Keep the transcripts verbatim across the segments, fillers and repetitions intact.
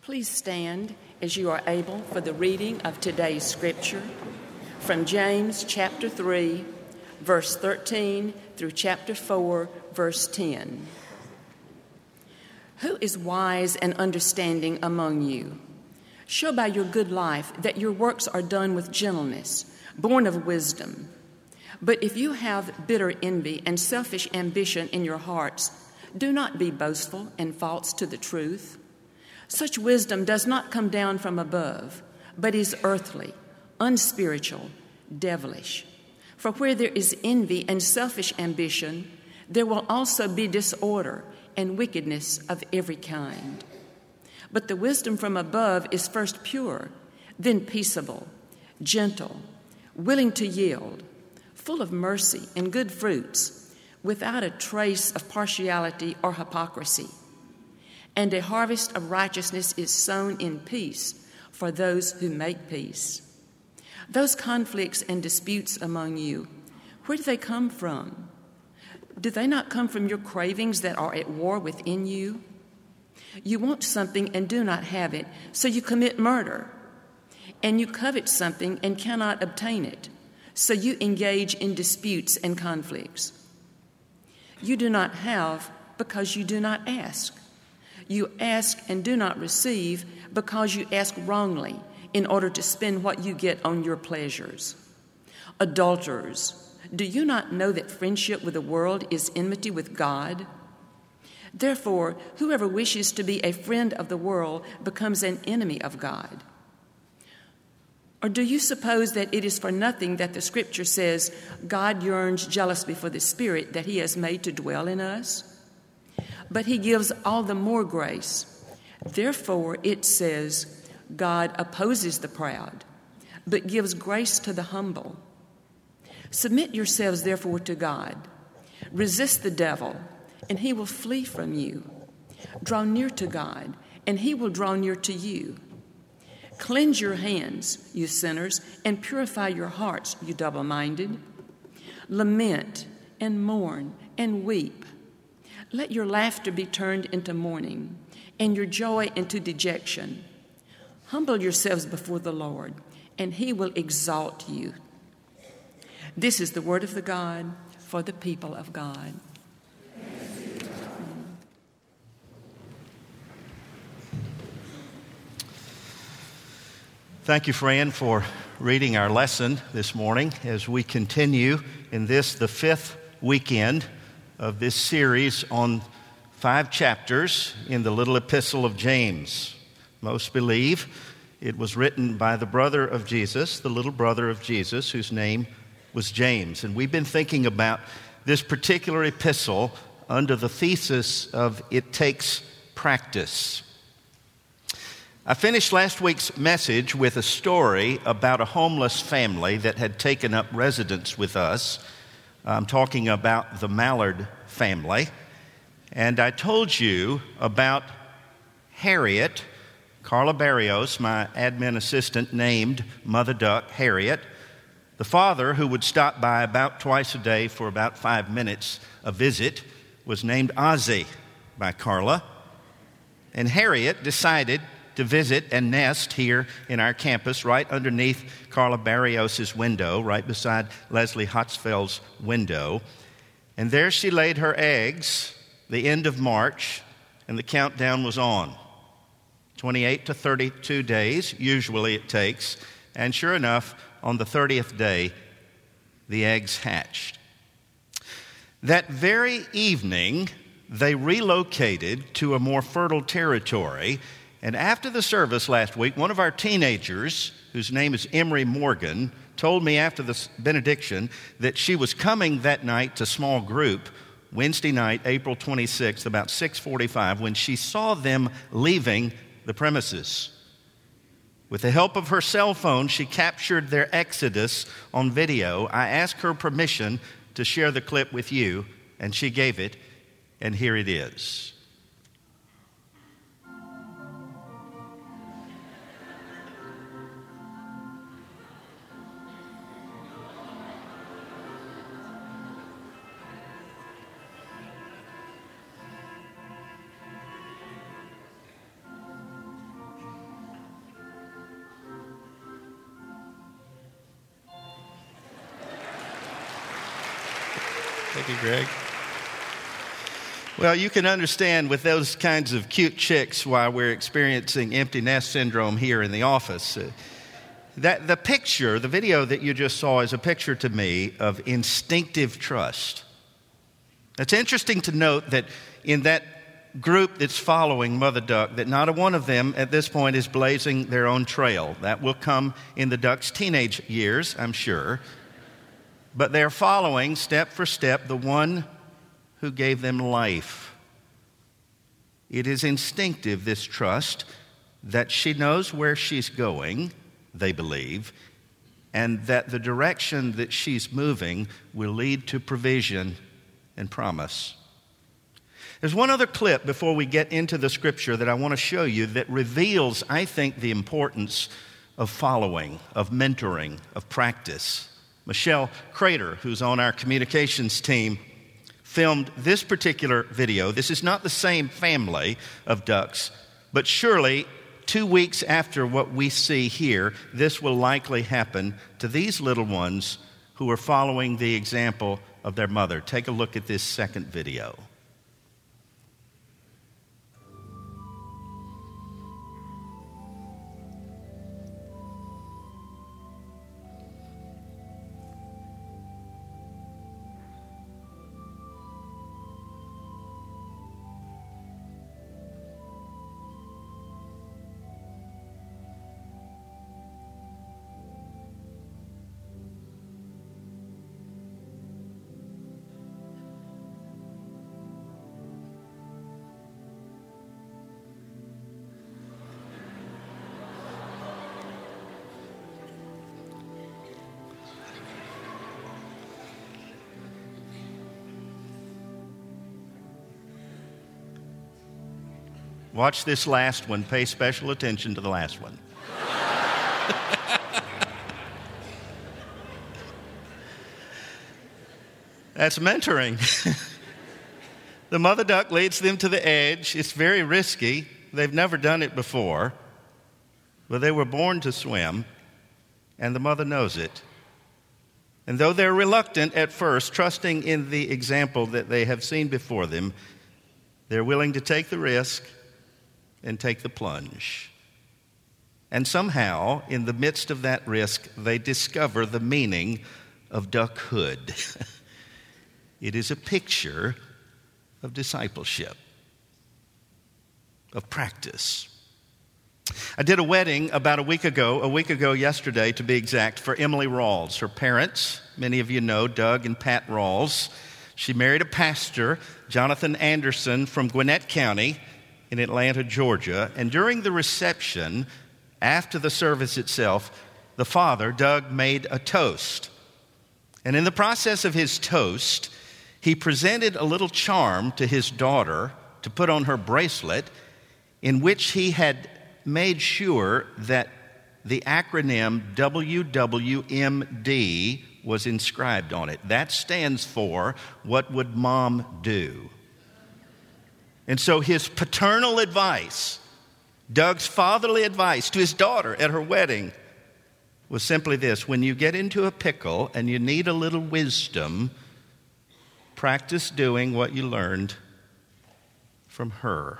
Please stand as you are able for the reading of today's scripture from James chapter three, verse thirteen through chapter four, verse ten. Who is wise and understanding among you? Show by your good life that your works are done with gentleness, born of wisdom. But if you have bitter envy and selfish ambition in your hearts, do not be boastful and false to the truth. Such wisdom does not come down from above, but is earthly, unspiritual, devilish. For where there is envy and selfish ambition, there will also be disorder and wickedness of every kind. But the wisdom from above is first pure, then peaceable, gentle, willing to yield, full of mercy and good fruits, without a trace of partiality or hypocrisy. And a harvest of righteousness is sown in peace for those who make peace. Those conflicts and disputes among you, where do they come from? Do they not come from your cravings that are at war within you? You want something and do not have it, so you commit murder. And you covet something and cannot obtain it, so you engage in disputes and conflicts. You do not have because you do not ask. You ask and do not receive because you ask wrongly in order to spend what you get on your pleasures. Adulterers, do you not know that friendship with the world is enmity with God? Therefore, whoever wishes to be a friend of the world becomes an enemy of God. Or do you suppose that it is for nothing that the Scripture says, God yearns jealously for the Spirit that He has made to dwell in us? But He gives all the more grace. Therefore, it says, God opposes the proud, but gives grace to the humble. Submit yourselves, therefore, to God. Resist the devil, and he will flee from you. Draw near to God, and He will draw near to you. Cleanse your hands, you sinners, and purify your hearts, you double-minded. Lament and mourn and weep. Let your laughter be turned into mourning, and your joy into dejection. Humble yourselves before the Lord, and He will exalt you. This is the word of the God for the people of God. Thank you, Fran, for reading our lesson this morning as we continue in this, the fifth weekend of this series on five chapters in the little epistle of James. Most believe it was written by the brother of Jesus, the little brother of Jesus, whose name was James. And we've been thinking about this particular epistle under the thesis of it takes practice. I finished last week's message with a story about a homeless family that had taken up residence with us. I'm talking about the Mallard family. And I told you about Harriet. Carla Barrios, my admin assistant, named Mother Duck Harriet. The father, who would stop by about twice a day for about five minutes a visit, was named Ozzie by Carla. And Harriet decided to visit and nest here in our campus right underneath Carla Barrios' window, right beside Leslie Hotzfeld's window. And there she laid her eggs the end of March, and the countdown was on. twenty-eight to thirty-two days, usually it takes. And sure enough, on the thirtieth day, the eggs hatched. That very evening, they relocated to a more fertile territory. And after the service last week, one of our teenagers, whose name is Emery Morgan, told me after the benediction that she was coming that night to small group Wednesday night, April twenty-sixth, about six forty-five, when she saw them leaving the premises. With the help of her cell phone, she captured their exodus on video. I asked her permission to share the clip with you, and she gave it, and here it is. Thank you, Greg. Well, you can understand with those kinds of cute chicks why we're experiencing empty nest syndrome here in the office. Uh, that the picture, the video that you just saw is a picture to me of instinctive trust. It's interesting to note that in that group that's following Mother Duck, that not a one of them at this point is blazing their own trail. That will come in the duck's teenage years, I'm sure. But they're following step for step the one who gave them life. It is instinctive, this trust, that she knows where she's going, they believe, and that the direction that she's moving will lead to provision and promise. There's one other clip before we get into the scripture that I want to show you that reveals, I think, the importance of following, of mentoring, of practice. Michelle Crater, who's on our communications team, filmed this particular video. This is not the same family of ducks, but surely two weeks after what we see here, this will likely happen to these little ones who are following the example of their mother. Take a look at this second video. Watch this last one. Pay special attention to the last one. That's mentoring. The mother duck leads them to the edge. It's very risky. They've never done it before, but they were born to swim, and the mother knows it. And though they're reluctant at first, trusting in the example that they have seen before them, they're willing to take the risk and take the plunge. And somehow, in the midst of that risk, they discover the meaning of duckhood. It is a picture of discipleship, of practice. I did a wedding about a week ago, a week ago yesterday to be exact, for Emily Rawls. Her parents, many of you know, Doug and Pat Rawls. She married a pastor, Jonathan Anderson, from Gwinnett County in Atlanta, Georgia. And during the reception, after the service itself, the father, Doug, made a toast. And in the process of his toast, he presented a little charm to his daughter to put on her bracelet, in which he had made sure that the acronym W W M D was inscribed on it. That stands for, what would mom do? And so his paternal advice, Doug's fatherly advice to his daughter at her wedding, was simply this: when you get into a pickle and you need a little wisdom, practice doing what you learned from her.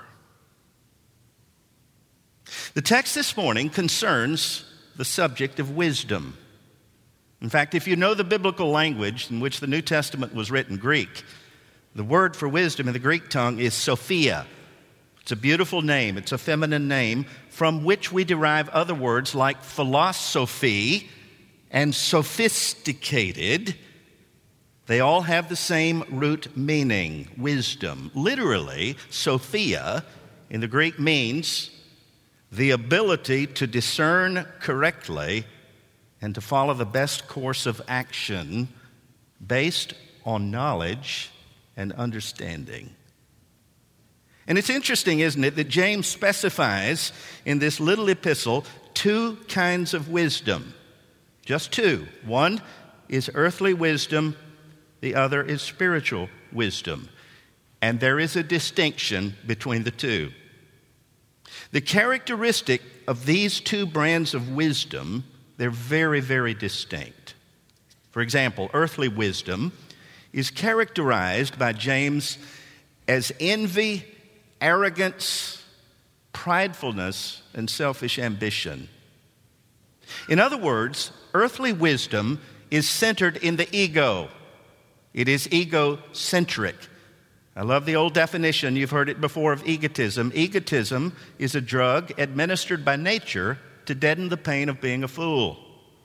The text this morning concerns the subject of wisdom. In fact, if you know the biblical language in which the New Testament was written, Greek, the word for wisdom in the Greek tongue is Sophia. It's a beautiful name. It's a feminine name from which we derive other words like philosophy and sophisticated. They all have the same root meaning, wisdom. Literally, Sophia in the Greek means the ability to discern correctly and to follow the best course of action based on knowledge and understanding. And it's interesting, isn't it, that James specifies in this little epistle two kinds of wisdom. Just two. One is earthly wisdom, the other is spiritual wisdom. And there is a distinction between the two. The characteristic of these two brands of wisdom, they're very, very distinct. For example, earthly wisdom is characterized by James as envy, arrogance, pridefulness, and selfish ambition. In other words, earthly wisdom is centered in the ego. It is egocentric. I love the old definition, you've heard it before, of egotism. Egotism is a drug administered by nature to deaden the pain of being a fool.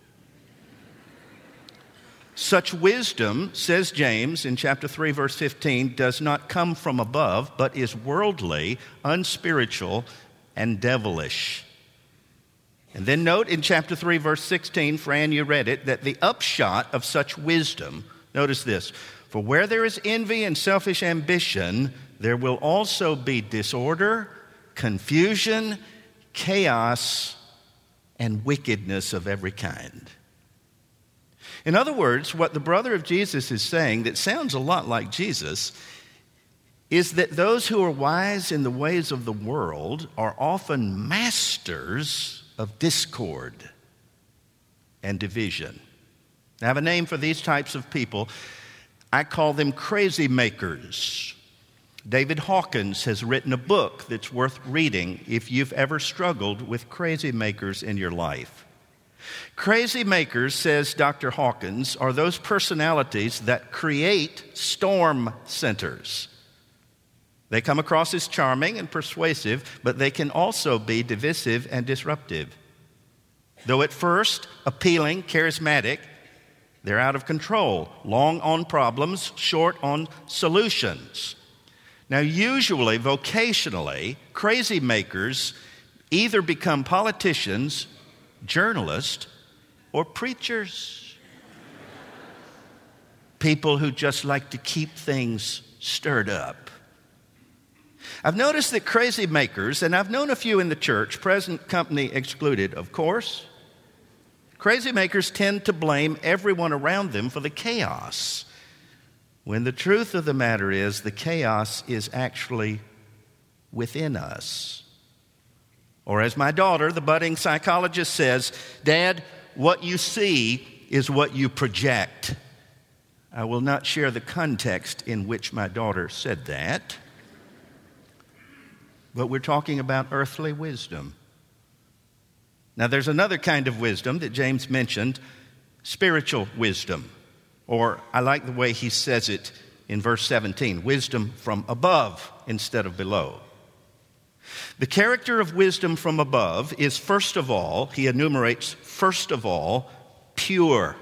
Such wisdom, says James in chapter three, verse fifteen, does not come from above, but is worldly, unspiritual, and devilish. And then note in chapter three, verse sixteen, Fran, you read it, that the upshot of such wisdom, notice this, for where there is envy and selfish ambition, there will also be disorder, confusion, chaos, and wickedness of every kind. In other words, what the brother of Jesus is saying, that sounds a lot like Jesus, is that those who are wise in the ways of the world are often masters of discord and division. I have a name for these types of people. I call them crazy makers. David Hawkins has written a book that's worth reading if you've ever struggled with crazy makers in your life. Crazy makers, says Doctor Hawkins, are those personalities that create storm centers. They come across as charming and persuasive, but they can also be divisive and disruptive. Though at first appealing, charismatic, they're out of control, long on problems, short on solutions. Now, usually, vocationally, crazy makers either become politicians, journalists, or preachers. People who just like to keep things stirred up. I've noticed that crazy makers, and I've known a few in the church, present company excluded, of course, crazy makers tend to blame everyone around them for the chaos, when the truth of the matter is the chaos is actually within us. Or as my daughter, the budding psychologist, says, Dad, what you see is what you project. I will not share the context in which my daughter said that, but we're talking about earthly wisdom. Now, there's another kind of wisdom that James mentioned, spiritual wisdom, or I like the way he says it in verse seventeen, wisdom from above instead of below. The character of wisdom from above is, first of all, he enumerates, first of all, pure.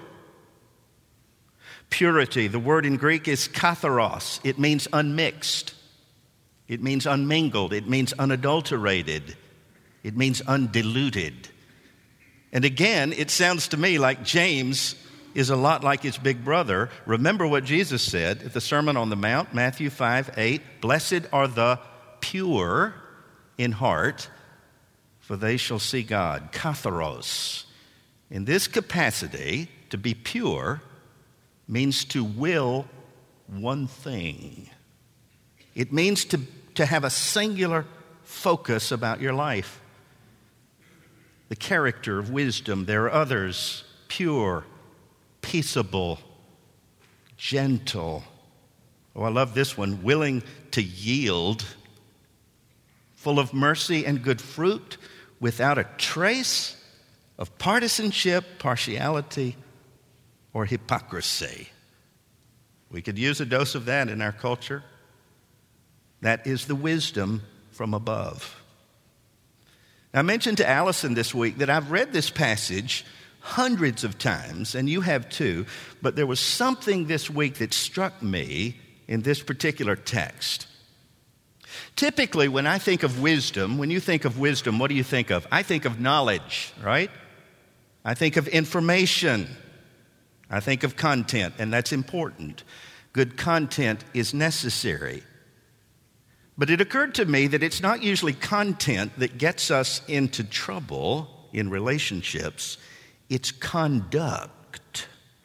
Purity, the word in Greek is katharos. It means unmixed. It means unmingled. It means unadulterated. It means undiluted. And again, it sounds to me like James is a lot like his big brother. Remember what Jesus said at the Sermon on the Mount, Matthew five eight, blessed are the pure in heart, for they shall see God. Katharos. In this capacity, to be pure means to will one thing. It means to, to have a singular focus about your life. The character of wisdom. There are others, pure, peaceable, gentle. Oh, I love this one, willing to yield, full of mercy and good fruit, without a trace of partisanship, partiality, or hypocrisy. We could use a dose of that in our culture. That is the wisdom from above. Now, I mentioned to Allison this week that I've read this passage hundreds of times, and you have too, but there was something this week that struck me in this particular text. Typically, when I think of wisdom, when you think of wisdom, what do you think of? I think of knowledge, right? I think of information. I think of content, and that's important. Good content is necessary. But it occurred to me that it's not usually content that gets us into trouble in relationships. It's conduct.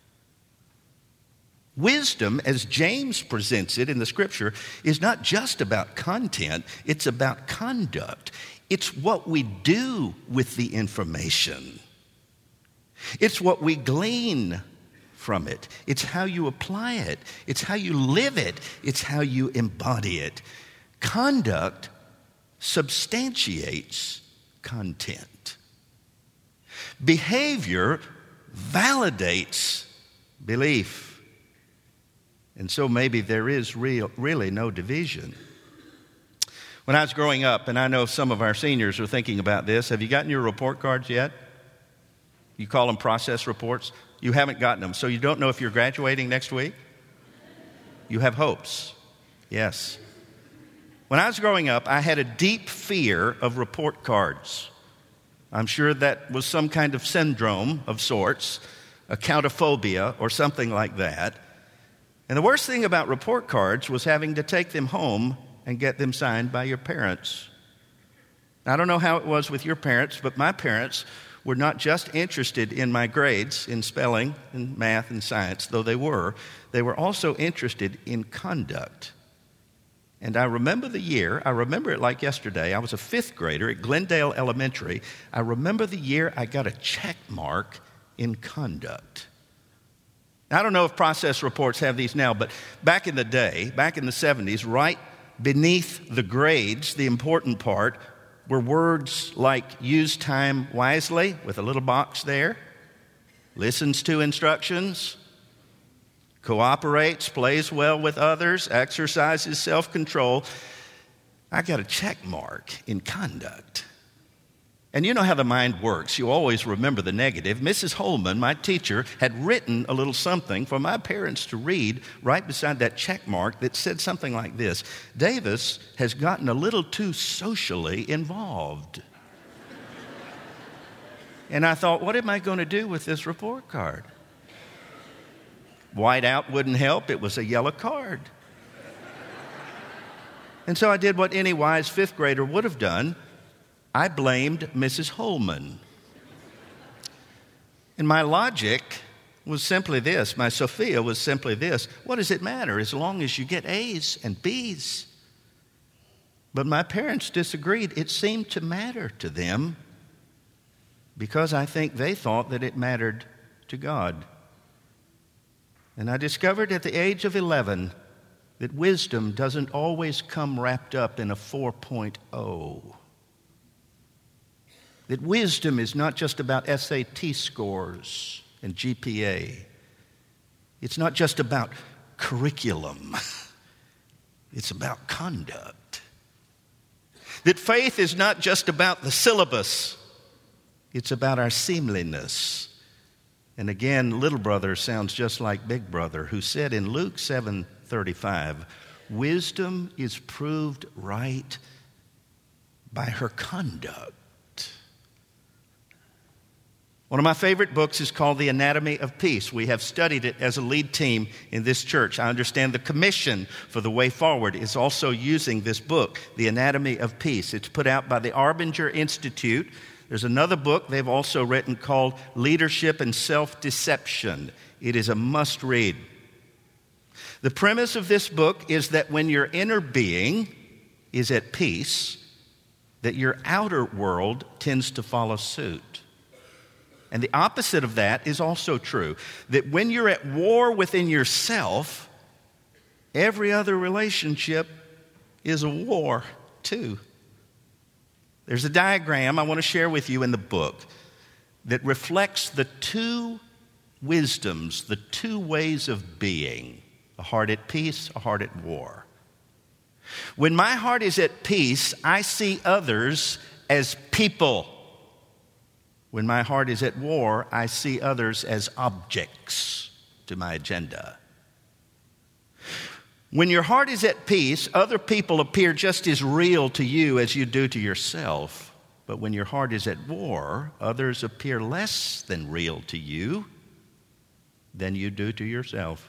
Wisdom, as James presents it in the Scripture, is not just about content, it's about conduct. It's what we do with the information. It's what we glean from it. It's how you apply it. It's how you live it. It's how you embody it. Conduct substantiates content. Behavior validates belief. And so maybe there is real, really no division. When I was growing up, and I know some of our seniors are thinking about this, have you gotten your report cards yet? You call them process reports. You haven't gotten them, so you don't know if you're graduating next week? You have hopes. Yes. When I was growing up, I had a deep fear of report cards. I'm sure that was some kind of syndrome of sorts, accountophobia or something like that. And the worst thing about report cards was having to take them home and get them signed by your parents. I don't know how it was with your parents, but my parents were not just interested in my grades in spelling and math and science, though they were. They were also interested in conduct. And I remember the year, I remember it like yesterday. I was a fifth grader at Glendale Elementary. I remember the year I got a check mark in conduct. I don't know if process reports have these now, but back in the day, back in the seventies, right beneath the grades, the important part, were words like use time wisely, with a little box there, listens to instructions, cooperates, plays well with others, exercises self-control. I got a check mark in conduct. And you know how the mind works. You always remember the negative. Missus Holman, my teacher, had written a little something for my parents to read right beside that check mark that said something like this: Davis has gotten a little too socially involved. And I thought, what am I going to do with this report card? White out wouldn't help. It was a yellow card. And so I did what any wise fifth grader would have done. I blamed Missus Holman. And my logic was simply this. My Sophia was simply this. What does it matter as long as you get A's and B's? But my parents disagreed. It seemed to matter to them because I think they thought that it mattered to God. And I discovered at the age of eleven that wisdom doesn't always come wrapped up in a four point oh. That wisdom is not just about S A T scores and G P A. It's not just about curriculum. It's about conduct. That faith is not just about the syllabus. It's about our seemliness. And again, little brother sounds just like big brother, who said in Luke seven thirty-five, wisdom is proved right by her conduct. One of my favorite books is called The Anatomy of Peace. We have studied it as a lead team in this church. I understand the commission for the way forward is also using this book, The Anatomy of Peace. It's put out by the Arbinger Institute. There's another book they've also written called Leadership and Self-Deception. It is a must-read. The premise of this book is that when your inner being is at peace, that your outer world tends to follow suit. And the opposite of that is also true, that when you're at war within yourself, every other relationship is a war too. There's a diagram I want to share with you in the book that reflects the two wisdoms, the two ways of being, a heart at peace, a heart at war. When my heart is at peace, I see others as people. When my heart is at war, I see others as objects to my agenda. When your heart is at peace, other people appear just as real to you as you do to yourself. But when your heart is at war, others appear less than real to you than you do to yourself.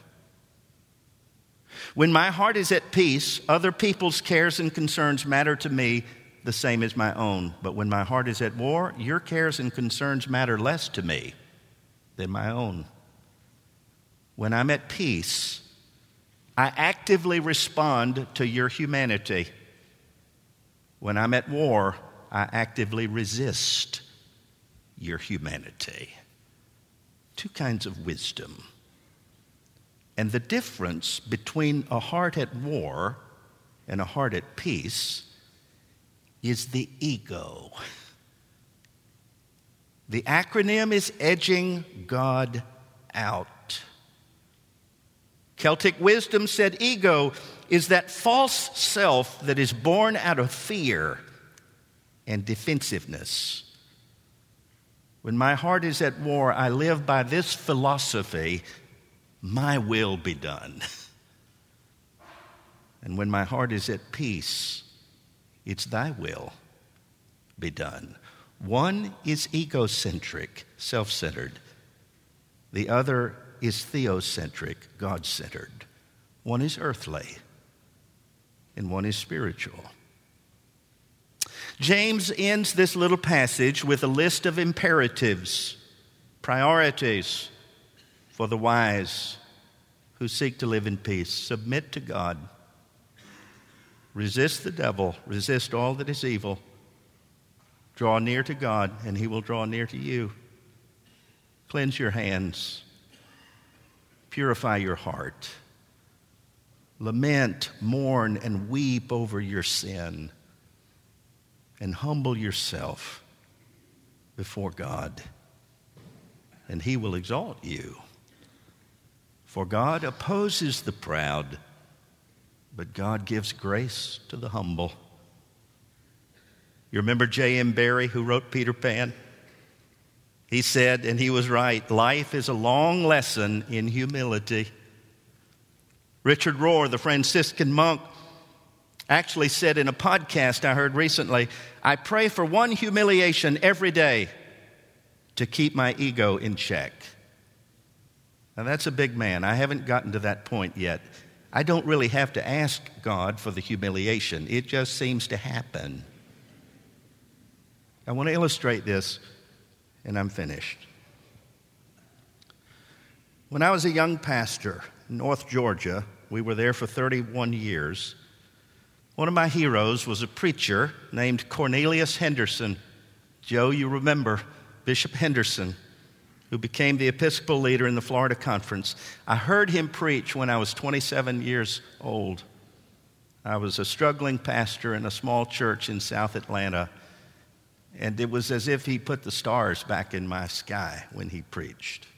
When my heart is at peace, other people's cares and concerns matter to me the same as my own. But when my heart is at war, your cares and concerns matter less to me than my own. When I'm at peace, I actively respond to your humanity. When I'm at war, I actively resist your humanity. Two kinds of wisdom. And the difference between a heart at war and a heart at peace is the ego. The acronym is edging God out. Celtic wisdom said ego is that false self that is born out of fear and defensiveness. When my heart is at war, I live by this philosophy: my will be done. And when my heart is at peace, it's thy will be done. One is egocentric, self-centered. The other is theocentric, God-centered. One is earthly, and one is spiritual. James ends this little passage with a list of imperatives, priorities for the wise who seek to live in peace. Submit to God. Resist the devil. Resist all that is evil. Draw near to God, and he will draw near to you. Cleanse your hands. Purify your heart. Lament, mourn, and weep over your sin. And humble yourself before God, and he will exalt you. For God opposes the proud, but God gives grace to the humble. You remember J M Barrie, who wrote Peter Pan? He said, and he was right, life is a long lesson in humility. Richard Rohr, the Franciscan monk, actually said in a podcast I heard recently, I pray for one humiliation every day to keep my ego in check. Now that's a big man. I haven't gotten to that point yet. I don't really have to ask God for the humiliation. It just seems to happen. I want to illustrate this, and I'm finished. When I was a young pastor in North Georgia, we were there for thirty-one years. One of my heroes was a preacher named Cornelius Henderson. Joe, you remember Bishop Henderson, who became the Episcopal leader in the Florida Conference. I heard him preach when I was twenty-seven years old. I was a struggling pastor in a small church in South Atlanta, and it was as if he put the stars back in my sky when he preached.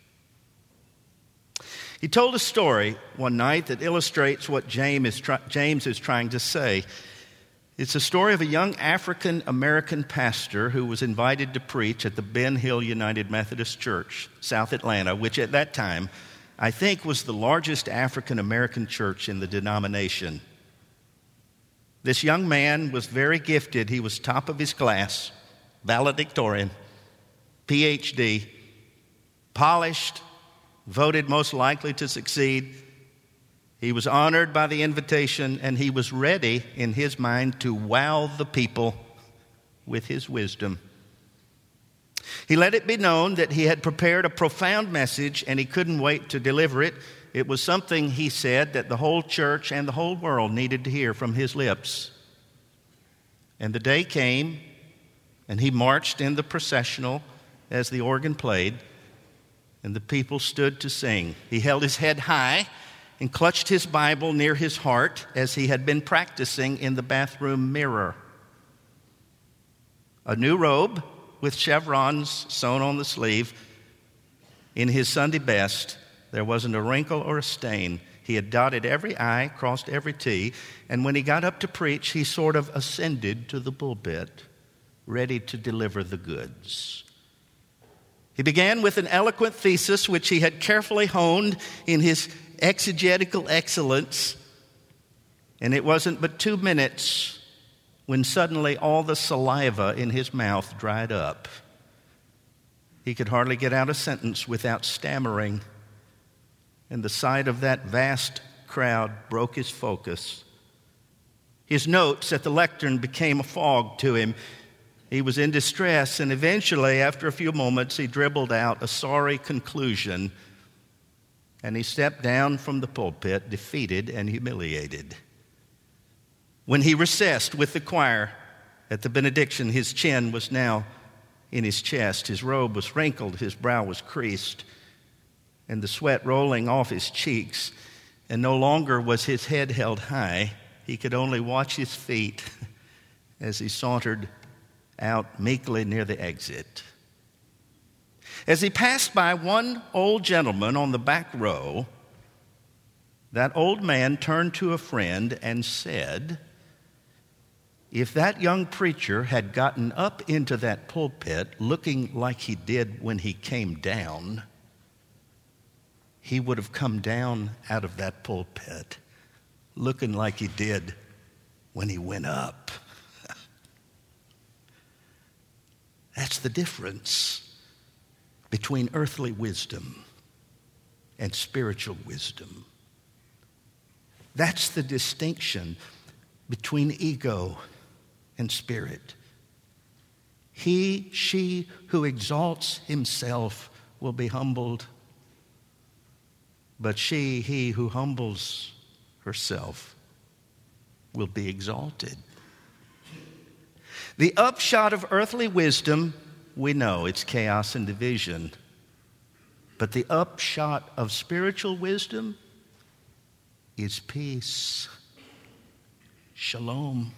He told a story one night that illustrates what James is, try- James is trying to say. It's a story of a young African-American pastor who was invited to preach at the Ben Hill United Methodist Church, South Atlanta, which at that time I think was the largest African-American church in the denomination. This young man was very gifted. He was top of his class, valedictorian, P H D, polished, voted most likely to succeed. He was honored by the invitation, and he was ready in his mind to wow the people with his wisdom. He let it be known that he had prepared a profound message, and he couldn't wait to deliver it. It was something, he said, that the whole church and the whole world needed to hear from his lips. And the day came, and he marched in the processional as the organ played, and the people stood to sing. He held his head high and clutched his Bible near his heart as he had been practicing in the bathroom mirror. A new robe with chevrons sewn on the sleeve. In his Sunday best, there wasn't a wrinkle or a stain. He had dotted every I, crossed every T, and when he got up to preach, he sort of ascended to the pulpit, ready to deliver the goods. He began with an eloquent thesis which he had carefully honed in his exegetical excellence, and it wasn't but two minutes when suddenly all the saliva in his mouth dried up. He could hardly get out a sentence without stammering, and the sight of that vast crowd broke his focus. His notes at the lectern became a fog to him. He was in distress, and eventually, after a few moments, he dribbled out a sorry conclusion, and he stepped down from the pulpit, defeated and humiliated. When he recessed with the choir at the benediction, his chin was now in his chest. His robe was wrinkled. His brow was creased. and the sweat rolling off his cheeks, and no longer was his head held high. He could only watch his feet as he sauntered out meekly near the exit. As he passed by one old gentleman on the back row, that old man turned to a friend and said, "If that young preacher had gotten up into that pulpit looking like he did when he came down, he would have come down out of that pulpit looking like he did when he went up." That's the difference between earthly wisdom and spiritual wisdom. That's the distinction between ego and spirit. He, she who exalts himself will be humbled, but she, he who humbles herself will be exalted. The upshot of earthly wisdom, we know it's chaos and division. But the upshot of spiritual wisdom is peace. Shalom.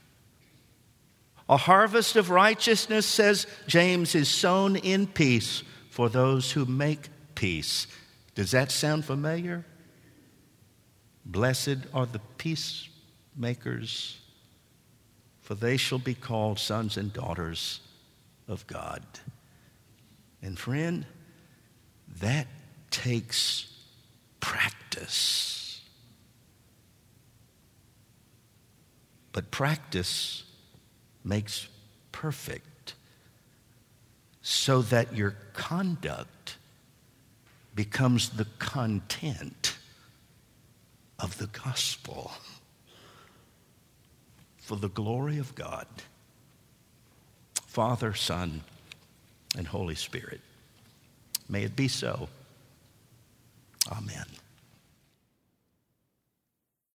A harvest of righteousness, says James, is sown in peace for those who make peace. Does that sound familiar? Blessed are the peacemakers, for they shall be called sons and daughters of God. And friend, that takes practice. But practice makes perfect, so that your conduct becomes the content of the gospel for the glory of God, Father, Son, and Holy Spirit. May it be so. Amen.